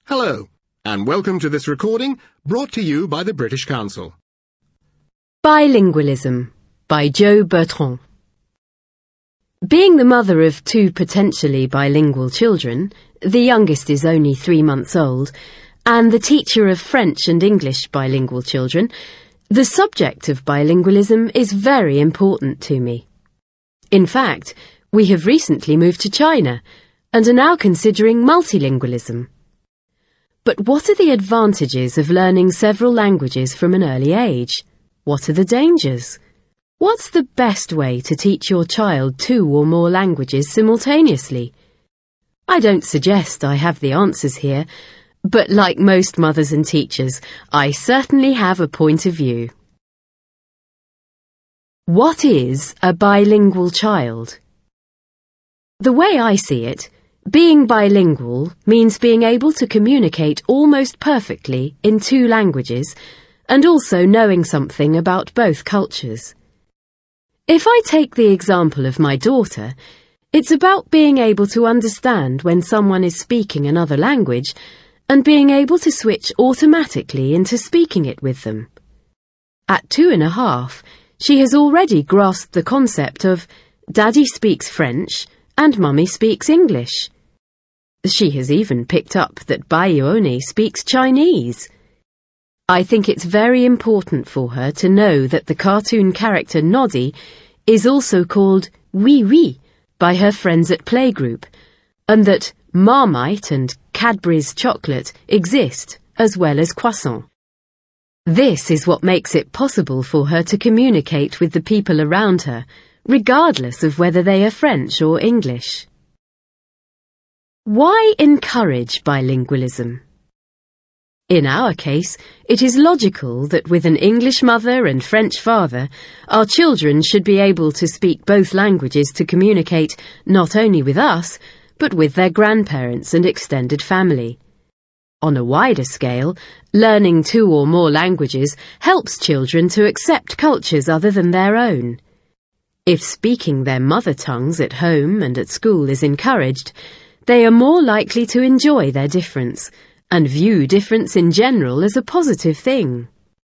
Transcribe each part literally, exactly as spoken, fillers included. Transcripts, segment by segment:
Hello, and welcome to this recording brought to you by the British Council. Bilingualism by Jo Bertrand. Being the mother of two potentially bilingual children, the youngest is only three months old, and the teacher of French and English bilingual children, the subject of bilingualism is very important to me. In fact, we have recently moved to China and are now considering multilingualism. But what are the advantages of learning several languages from an early age? What are the dangers? What's the best way to teach your child two or more languages simultaneously? I don't suggest I have the answers here, but like most mothers and teachers, I certainly have a point of view. What is a bilingual child? The way I see it, being bilingual means being able to communicate almost perfectly in two languages and also knowing something about both cultures. If I take the example of my daughter, it's about being able to understand when someone is speaking another language and being able to switch automatically into speaking it with them. At two and a half, she has already grasped the concept of Daddy speaks French and Mummy speaks English. She has even picked up that Baioni speaks Chinese. I think it's very important for her to know that the cartoon character Noddy is also called Wee Wee by her friends at playgroup, and that Marmite and Cadbury's chocolate exist as well as croissant. This is what makes it possible for her to communicate with the people around her, regardless of whether they are French or English. Why encourage bilingualism? In our case, it is logical that with an English mother and French father, our children should be able to speak both languages to communicate not only with us, but with their grandparents and extended family. On a wider scale, learning two or more languages helps children to accept cultures other than their own. If speaking their mother tongues at home and at school is encouraged, they are more likely to enjoy their difference and view difference in general as a positive thing.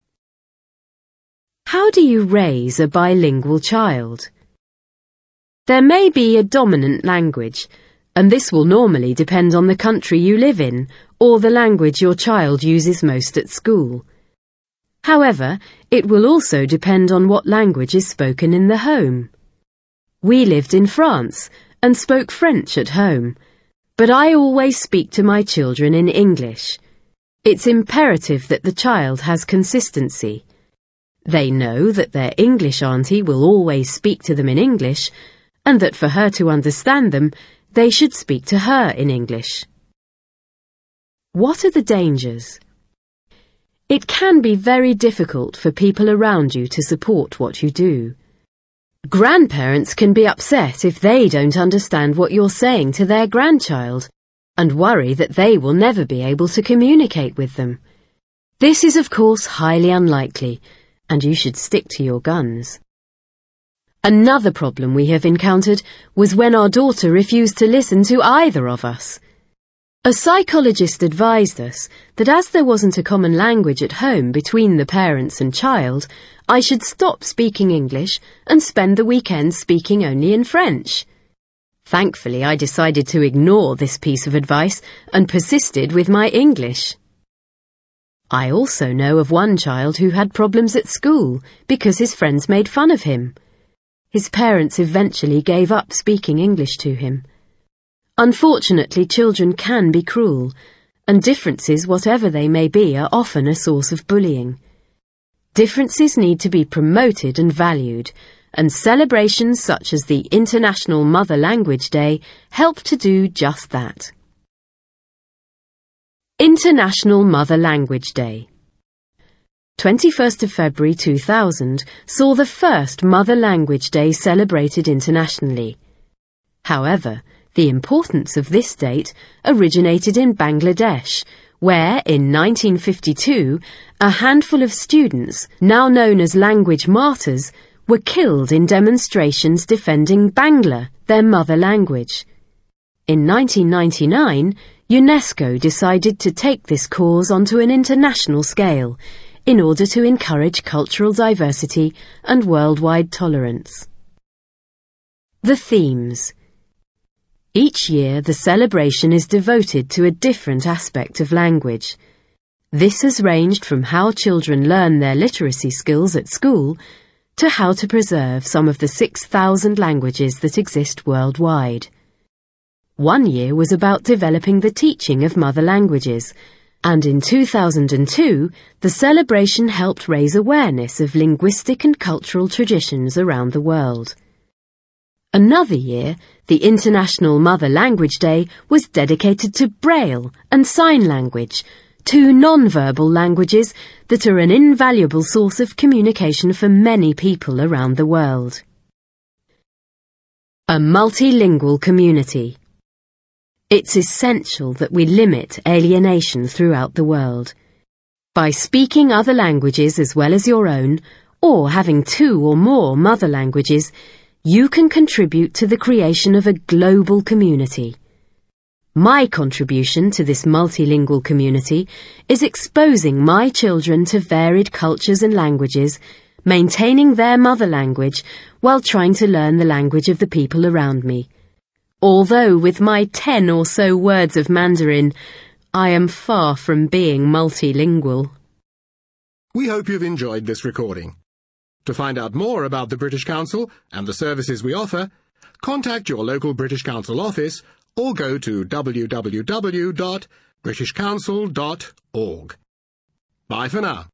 How do you raise a bilingual child? There may be a dominant language, and this will normally depend on the country you live in or the language your child uses most at school. However, it will also depend on what language is spoken in the home. We lived in France and spoke French at home, but I always speak to my children in English. It's imperative that the child has consistency. They know that their English auntie will always speak to them in English, and that for her to understand them, they should speak to her in English. What are the dangers? It can be very difficult for people around you to support what you do. Grandparents can be upset if they don't understand what you're saying to their grandchild and worry that they will never be able to communicate with them. This is of course highly unlikely, and you should stick to your guns. Another problem we have encountered was when our daughter refused to listen to either of us. A psychologist advised us that as there wasn't a common language at home between the parents and child, I should stop speaking English and spend the weekend speaking only in French. Thankfully, I decided to ignore this piece of advice and persisted with my English. I also know of one child who had problems at school because his friends made fun of him. His parents eventually gave up speaking English to him. Unfortunately, children can be cruel, and differences, whatever they may be, are often a source of bullying. Differences need to be promoted and valued, and celebrations such as the International Mother Language Day help to do just that. International Mother Language Day. twenty-first of February two thousand saw the first Mother Language Day celebrated internationally. However, the importance of this date originated in Bangladesh, where, in nineteen fifty-two, a handful of students, now known as language martyrs, were killed in demonstrations defending Bangla, their mother language. In nineteen ninety-nine, UNESCO decided to take this cause onto an international scale in order to encourage cultural diversity and worldwide tolerance. The themes. Each year, the celebration is devoted to a different aspect of language. This has ranged from how children learn their literacy skills at school to how to preserve some of the six thousand languages that exist worldwide. One year was about developing the teaching of mother languages, and in two thousand two, the celebration helped raise awareness of linguistic and cultural traditions around the world. Another year, the International Mother Language Day was dedicated to Braille and Sign Language, two non-verbal languages that are an invaluable source of communication for many people around the world. A multilingual community. It's essential that we limit alienation throughout the world. By speaking other languages as well as your own, or having two or more mother languages, you can contribute to the creation of a global community. My contribution to this multilingual community is exposing my children to varied cultures and languages, maintaining their mother language while trying to learn the language of the people around me. Although with my ten or so words of Mandarin, I am far from being multilingual. We hope you've enjoyed this recording. To find out more about the British Council and the services we offer, contact your local British Council office or go to w w w dot british council dot org. Bye for now.